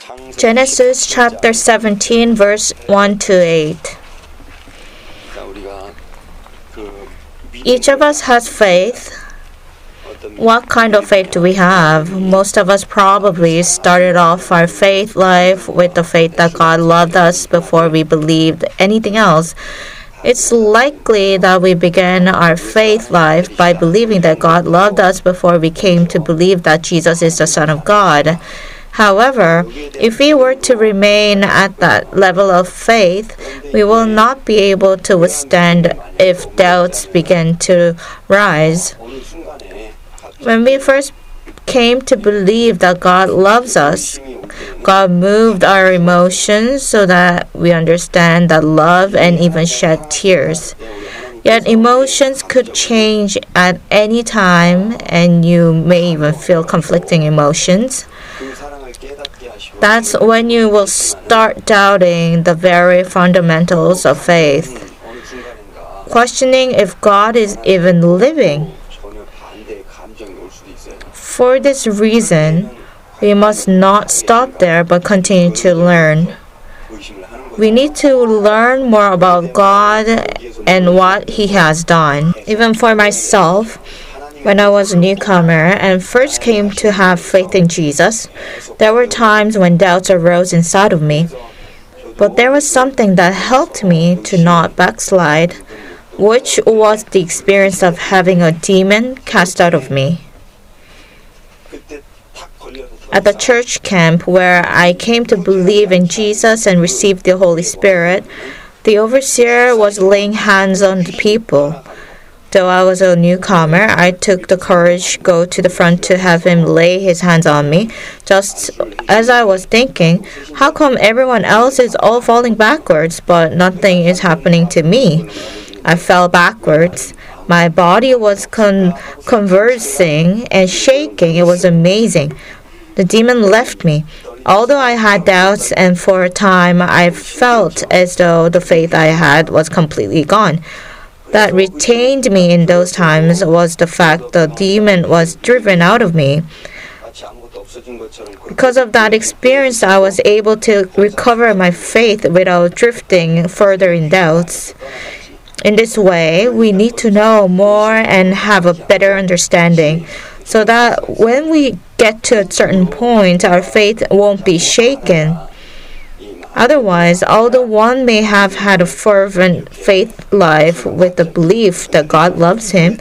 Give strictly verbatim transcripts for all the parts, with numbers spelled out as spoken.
Genesis chapter seventeen, verse one to eight. Each of us has faith. What kind of faith do we have? Most of us probably started off our faith life with the faith that God loved us before we believed anything else. It's likely that we began our faith life by believing that God loved us before we came to believe that Jesus is the Son of God. However, if we were to remain at that level of faith, we will not be able to withstand if doubts begin to rise. When we first came to believe that God loves us, God moved our emotions so that we understand that love and even shed tears. Yet emotions could change at any time, and you may even feel conflicting emotions. That's when you will start doubting the very fundamentals of faith, questioning if God is even living. For this reason, we must not stop there but continue to learn. We need to learn more about God and what He has done. Even for myself, when I was a newcomer and first came to have faith in Jesus, there were times when doubts arose inside of me. But there was something that helped me to not backslide, which was the experience of having a demon cast out of me. At the church camp where I came to believe in Jesus and received the Holy Spirit, the overseer was laying hands on the people. Though I was a newcomer, I took the courage to go to the front to have him lay his hands on me. Just as I was thinking, how come everyone else is all falling backwards, but nothing is happening to me? I fell backwards. My body was con- convulsing and shaking. It was amazing. The demon left me. Although I had doubts, and for a time I felt as though the faith I had was completely gone. That retained me in those times was the fact the demon was driven out of me. Because of that experience, I was able to recover my faith without drifting further in doubts. In this way, we need to know more and have a better understanding, so that when we get to a certain point, our faith won't be shaken. Otherwise, although one may have had a fervent faith life with the belief that God loves him,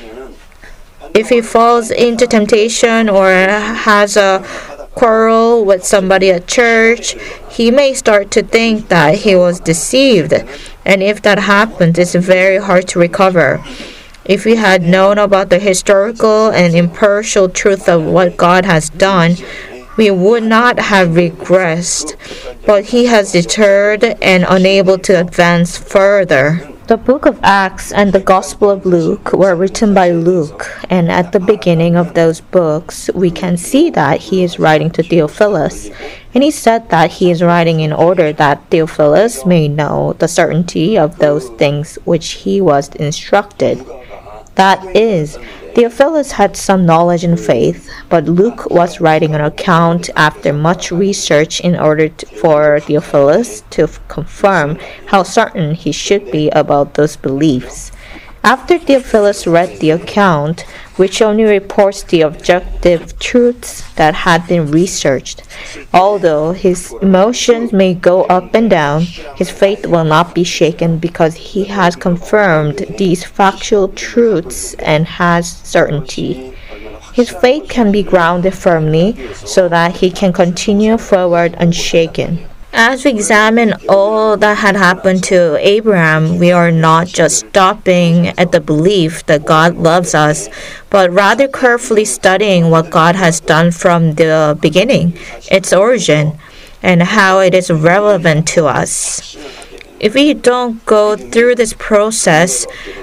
if he falls into temptation or has a quarrel with somebody at church, he may start to think that he was deceived. And if that happens, it's very hard to recover. If we had known about the historical and impartial truth of what God has done, we would not have regressed, but He has deterred and unable to advance further. The book of Acts and the Gospel of Luke were written by Luke, and at the beginning of those books, we can see that he is writing to Theophilus, and he said that he is writing in order that Theophilus may know the certainty of those things which he was instructed. That is, Theophilus had some knowledge and faith, but Luke was writing an account after much research in order to, for Theophilus to f- confirm how certain he should be about those beliefs. After Theophilus read the account, which only reports the objective truths that had been researched, although his emotions may go up and down, his faith will not be shaken because he has confirmed these factual truths and has certainty. His faith can be grounded firmly so that he can continue forward unshaken. As we examine all that had happened to Abraham, we are not just stopping at the belief that God loves us, but rather carefully studying what God has done from the beginning, its origin, and how it is relevant to us. If we don't go through this process,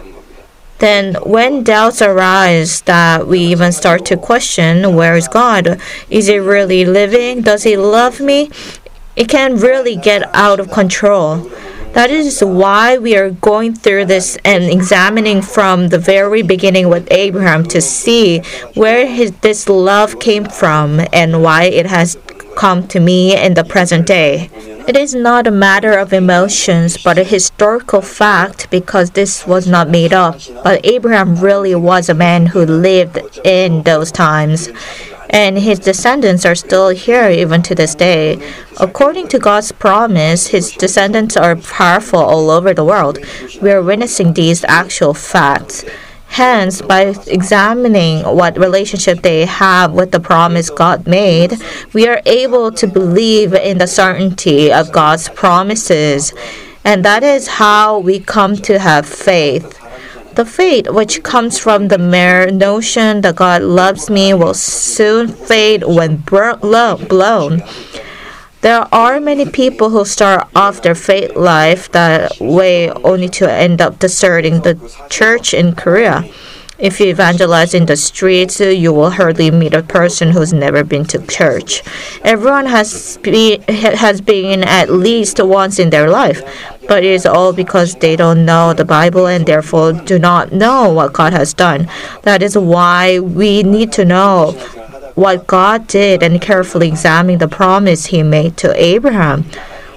then when doubts arise that we even start to question, where is God? Is He really living? Does He love me? It can really get out of control. That is why we are going through this and examining from the very beginning with Abraham to see where his, this love came from and why it has come to me in the present day. It is not a matter of emotions, but a historical fact because this was not made up. But Abraham really was a man who lived in those times. And his descendants are still here even to this day. According to God's promise, his descendants are powerful all over the world. We are witnessing these actual facts. Hence, by examining what relationship they have with the promise God made, we are able to believe in the certainty of God's promises. And that is how we come to have faith. The faith which comes from the mere notion that God loves me will soon fade when blown. There are many people who start off their faith life that way only to end up deserting the church in Korea. If you evangelize in the streets, you will hardly meet a person who's never been to church. Everyone has be, has been at least once in their life, but it is all because they don't know the Bible and therefore do not know what God has done. That is why we need to know what God did and carefully examine the promise He made to Abraham.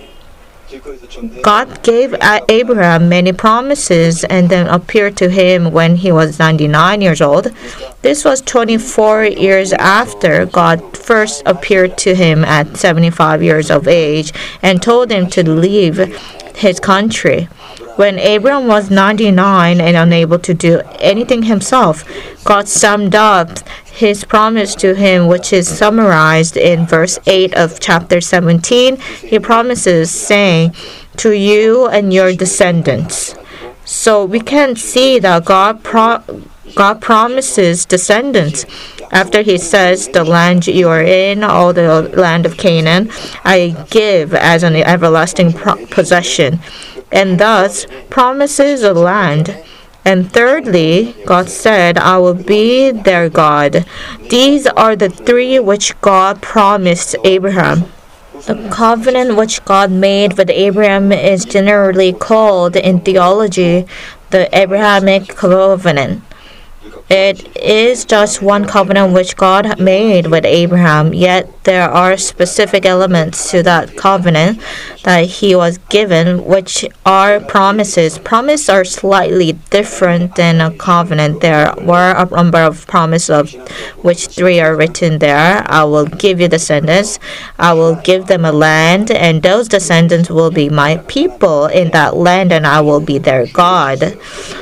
God gave Abraham many promises and then appeared to him when he was ninety-nine years old. This was twenty-four years after God first appeared to him at seventy-five years of age and told him to leave his country. When Abraham was ninety-nine and unable to do anything himself, God summed up his promise to him, which is summarized in verse eight of chapter seventeen. He promises, saying, "To you and your descendants." So we can see that God pro- God promises descendants. After he says, "The land you are in, all the land of Canaan, I give as an everlasting pro- possession," and thus promises a land. And thirdly, God said, "I will be their God." These are the three which God promised Abraham. The covenant which God made with Abraham is generally called in theology the Abrahamic covenant. It is just one covenant which God made with Abraham, yet there are specific elements to that covenant that he was given, which are promises. Promises are slightly different than a covenant. There were a number of promises, of which three are written there. I will give you descendants. I will give them a land, and those descendants will be my people in that land, and I will be their God.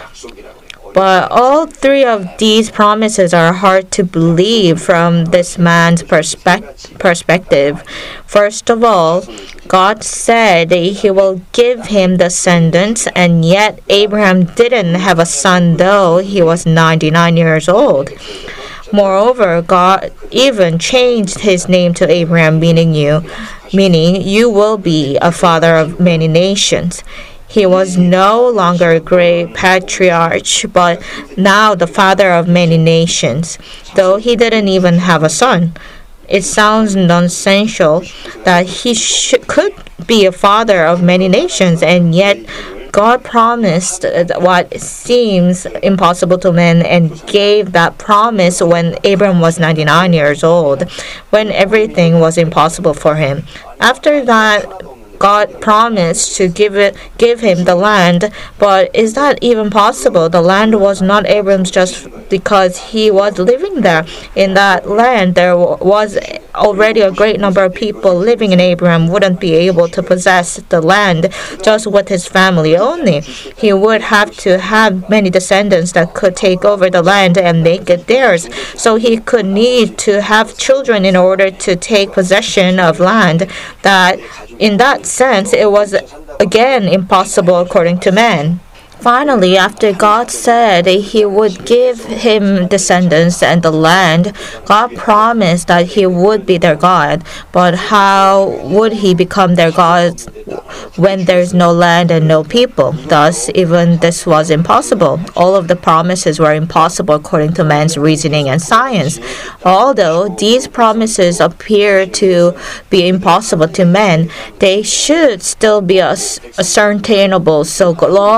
But all three of these promises are hard to believe from this man's perspec- perspective. First of all, God said he will give him descendants, and yet Abraham didn't have a son, though he was ninety-nine years old. Moreover, God even changed his name to Abraham, meaning you, meaning you will be a father of many nations. He was no longer a great patriarch, but now the father of many nations, though he didn't even have a son. It sounds nonsensical that he sh- could be a father of many nations, and yet God promised what seems impossible to men and gave that promise when Abraham was ninety-nine years old, when everything was impossible for him. After that, God promised to give it, give him the land, but is that even possible? The land was not Abram's just because he was living there. In that land, there was already a great number of people living in Abraham wouldn't be able to possess the land just with his family only. He would have to have many descendants that could take over the land and make it theirs. So he could need to have children in order to take possession of land that in that sense, it was again impossible according to man. Finally, after God said he would give him descendants and the land, God promised that he would be their God. But how would he become their God when there is no land and no people? Thus, even this was impossible. All of the promises were impossible according to man's reasoning and science. Although these promises appear to be impossible to men, they should still be ascertainable so long as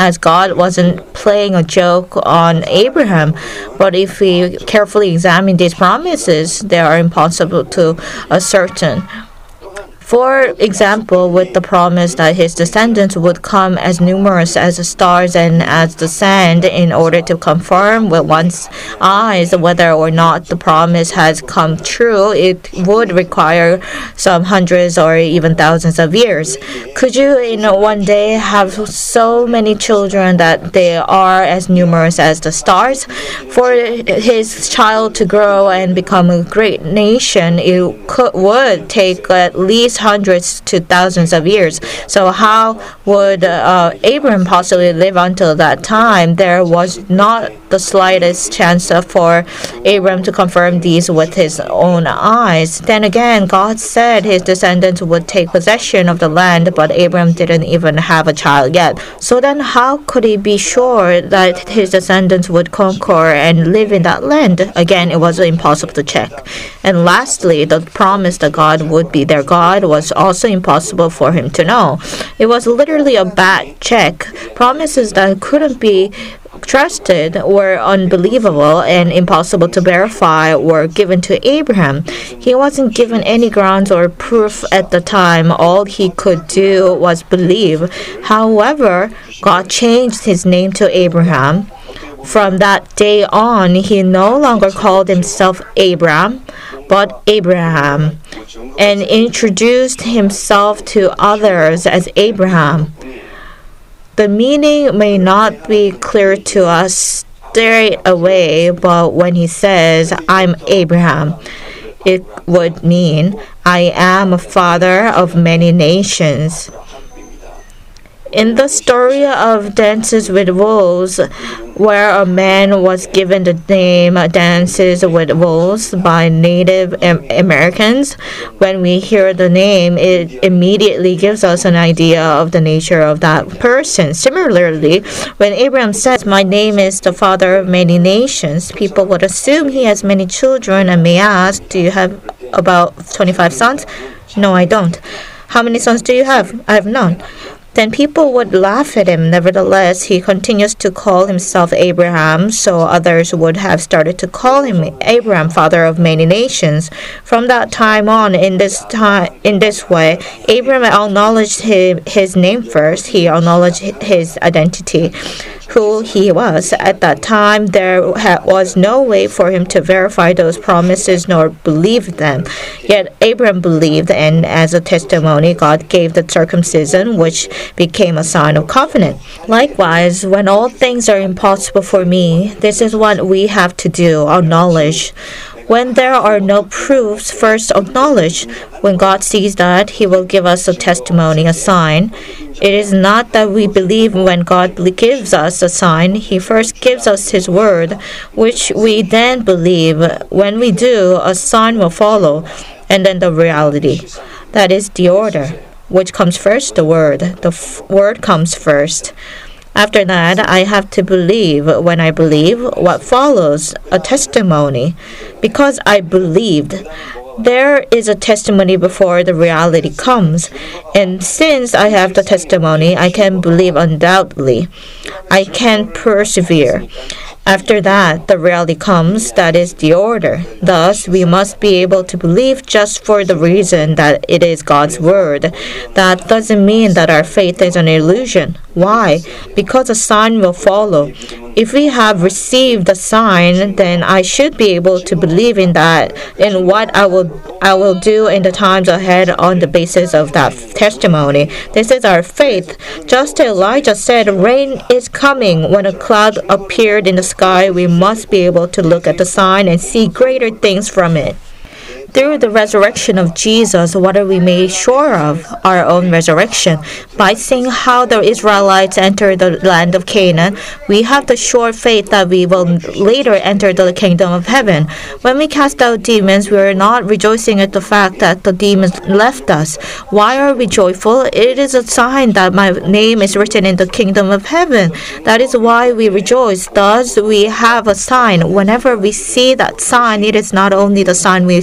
as God wasn't playing a joke on Abraham. But if we carefully examine these promises, they are impossible to ascertain. For example, with the promise that his descendants would come as numerous as the stars and as the sand, in order to confirm with one's eyes whether or not the promise has come true, it would require some hundreds or even thousands of years. Could you in one day have so many children that they are as numerous as the stars? For his child to grow and become a great nation, it could, would take at least hundreds to thousands of years. So how would uh, Abraham possibly live until that time? There was not the slightest chance for Abraham to confirm these with his own eyes. Then again, God said his descendants would take possession of the land, but Abraham didn't even have a child yet. So then how could he be sure that his descendants would conquer and live in that land? Again, it was impossible to check. And lastly, the promise that God would be their God was also impossible for him to know. It was literally a bad check. Promises that couldn't be trusted were unbelievable and impossible to verify were given to Abraham. He wasn't given any grounds or proof at the time. All he could do was believe. However, God changed his name to Abraham. From that day on, he no longer called himself Abram, but Abraham, and introduced himself to others as Abraham. The meaning may not be clear to us straight away, but when he says, "I'm Abraham," it would mean, "I am a father of many nations." In the story of Dances with Wolves, where a man was given the name Dances with Wolves by Native Americans, when we hear the name, it immediately gives us an idea of the nature of that person. Similarly, when Abraham says, "My name is the father of many nations," people would assume he has many children and may ask, "Do you have about twenty-five sons?" "No, I don't." "How many sons do you have?" "I have none." Then people would laugh at him. Nevertheless, he continues to call himself Abraham, so others would have started to call him Abraham, father of many nations. From that time on, in this time, in this way, Abraham acknowledged his, his name first. He acknowledged his identity, who he was. At that time, there was no way for him to verify those promises nor believe them. Yet Abraham believed, and as a testimony, God gave the circumcision, which became a sign of covenant. Likewise, when all things are impossible for me, this is what we have to do, acknowledge. When there are no proofs, first acknowledge. When God sees that, he will give us a testimony, a sign. It is not that we believe when God gives us a sign. He first gives us his word, which we then believe. When we do, a sign will follow, and then the reality. That is the order. Which comes first? The word. The f- word comes first. After that, I have to believe. When I believe, what follows? A testimony. Because I believed, there is a testimony before the reality comes. And since I have the testimony, I can believe undoubtedly. I can persevere. After that, the reality comes, that is the order. Thus, we must be able to believe just for the reason that it is God's word. That doesn't mean that our faith is an illusion. Why? Because a sign will follow. If we have received the sign, then I should be able to believe in that, in what I will I will do in the times ahead on the basis of that testimony. This is our faith. Just as Elijah said, rain is coming. When a cloud appeared in the sky, we must be able to look at the sign and see greater things from it. Through the resurrection of Jesus, what are we made sure of? Our own resurrection. By seeing how the Israelites entered the land of Canaan, we have the sure faith that we will later enter the kingdom of heaven. When we cast out demons, we are not rejoicing at the fact that the demons left us. Why are we joyful? It is a sign that my name is written in the kingdom of heaven. That is why we rejoice. Thus, we have a sign. Whenever we see that sign, it is not only the sign we see,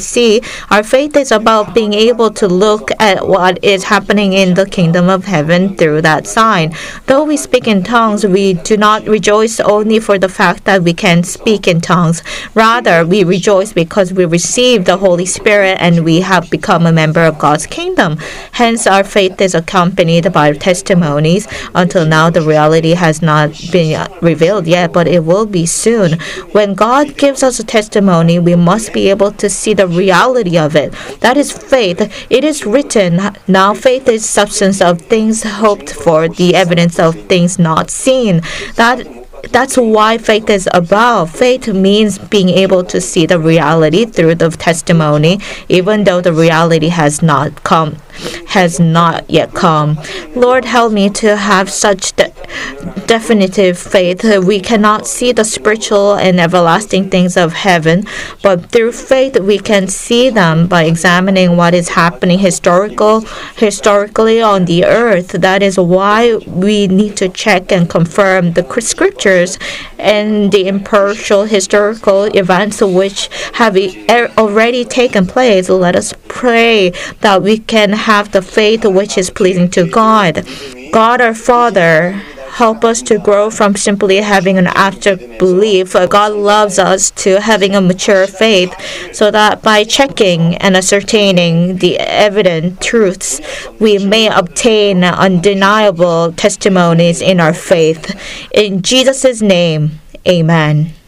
see, our faith is about being able to look at what is happening in the kingdom of heaven through that sign. Though we speak in tongues, we do not rejoice only for the fact that we can speak in tongues. Rather, we rejoice because we receive the Holy Spirit and we have become a member of God's kingdom. Hence, our faith is accompanied by testimonies. Until now, the reality has not been revealed yet, but it will be soon. When God gives us a testimony, we must be able to see the reality of it. That is faith. It is written, now faith is substance of things hoped for, the evidence of things not seen. That That's why faith is about. Faith means being able to see the reality through the testimony, even though the reality has not come, has not yet come. Lord, help me to have such de- definitive faith. We cannot see the spiritual and everlasting things of heaven, but through faith we can see them by examining what is happening historical, historically on the earth. That is why we need to check and confirm the scriptures and the impartial historical events which have already taken place. Let us pray that we can have the faith which is pleasing to God. God our Father, help us to grow from simply having an abstract belief. God loves us to having a mature faith, so that by checking and ascertaining the evident truths, we may obtain undeniable testimonies in our faith. In Jesus' name, amen.